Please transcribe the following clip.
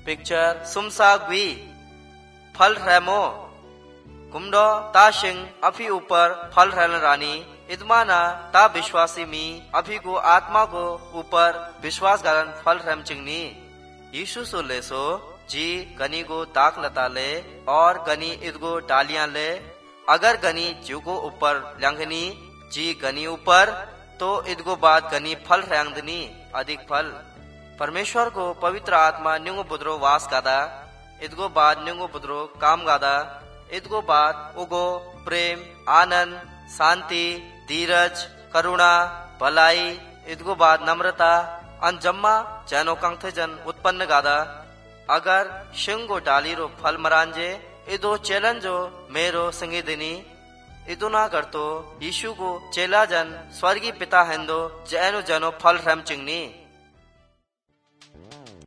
picture सुमसा गुई फल रेमो कुमडो ताशिंग अभी ऊपर फल रहन रानी इदमाना ता विश्वासी मी अभी को आत्मा को ऊपर विश्वास गारन फल रम चिंगनी यीशु सो ले सो जी गनी को ताक लता ले और गनी इदगो डालियां ले अगर गनी जीव को ऊपर लंघनी जी गनी ऊपर तो इदगो बाद गनी फल रंगदनी अधिक फल परमेश्वर को पवित्र आत्मा न्युंगो बुद्रो वास गादा इदगो बाद न्युंगो बुद्रो काम गादा इदगो बाद उगो प्रेम आनंद शांति धीरज करुणा भलाई इदगो बाद नम्रता अनजम्मा जैनो कंथे जन उत्पन्न गादा अगर शिंगो डाली रो फल मरांजे इदो चेलन जो मेरो संगी दिनी इदो ना करतो यीशु को चेला जन स्वर्गीय पिता हेंदो जैनो जनो फल रम चिंगनी